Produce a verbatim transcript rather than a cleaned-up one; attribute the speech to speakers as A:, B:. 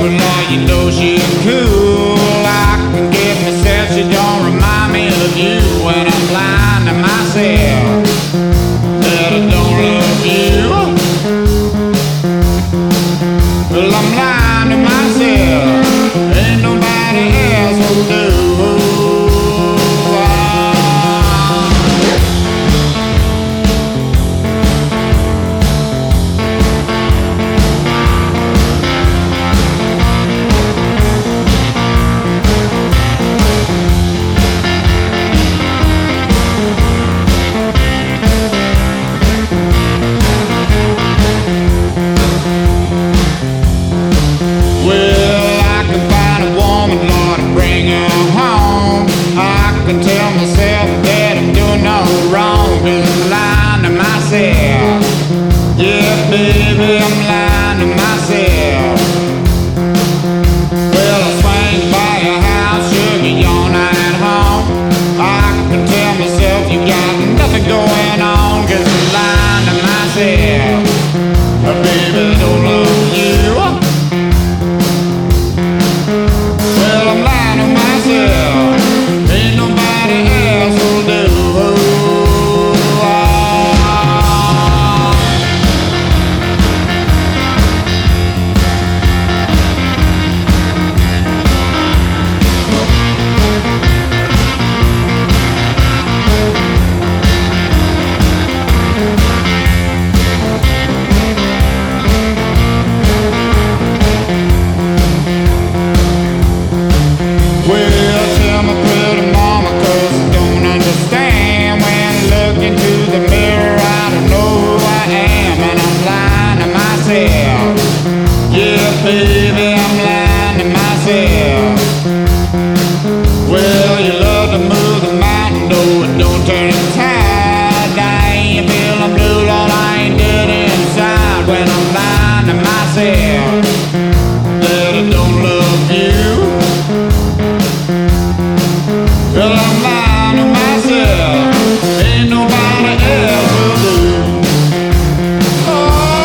A: Well, Lord, you know she's cool. I can give myself, she don't remind me of you when I'm blind to myself. That I don't love you. Well, I'm lying to myself. Ain't nobody else will do. I can tell myself that I'm doing no wrong, 'cause I'm lying to myself. Yeah, baby, I'm lying to myself. Well, I swing by your house, sugar, you're not at home. I can tell myself you got nothing going on, 'cause I'm lying to myself. Oh, baby, I don't love you. Well, I'm lying to myself. Ain't nobody else will do. Well, tell me pretty mama, 'cause I don't understand. When I look into the mirror, I don't know who I am, and I'm lying to myself. Yeah, baby, I'm lying to myself. Well, you love to move the mountain, though it don't turn the tide. I ain't feeling blue, Lord, I ain't dead inside when I'm lying to myself. That I don't love you. Well, I'm lying to myself. Ain't nobody else will do. Oh.